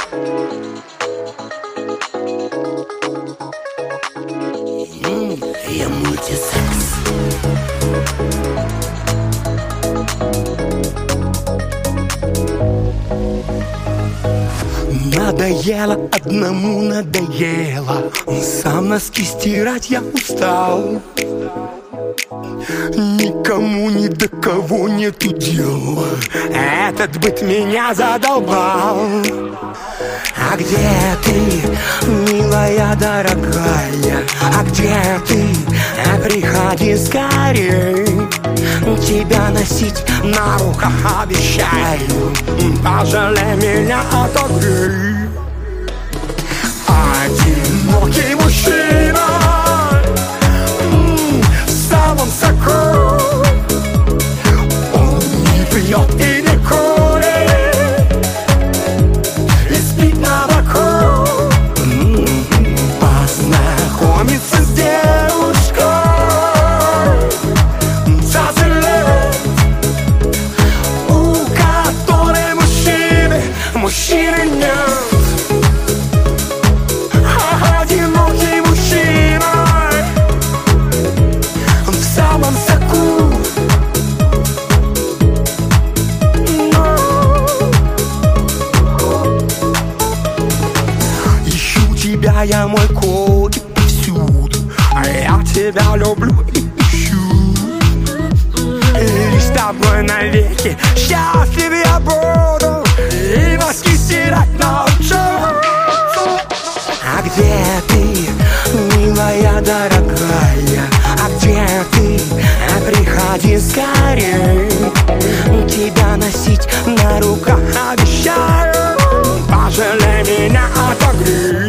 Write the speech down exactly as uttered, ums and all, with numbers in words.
Я мультисекс. Надоело, одному надоело. Сам носки стирать я устал. Никому ни до кого нету дела. Этот быт меня задолбал. А где ты, милая дорогая? А где ты? Приходи скорей. Тебя носить на руках обещаю. Пожалей меня, отогрей. Одинокий мужчина в самом соку. Он не пьет и не курит, и спит на боку. Познакомиться с девушкой, сожалеет, у которой мужчины, мужчины нет. Одинокий мужчина в самом соку. Ищу тебя, я, мой котик, повсюду. А я тебя люблю и ищу. И с тобой навеки счастлив я буду. И носки стирать научу. А где ты, милая дорогая? А где ты? Приходи скорей. Тебя носить на руках обещаю. Пожалей меня, отогрей.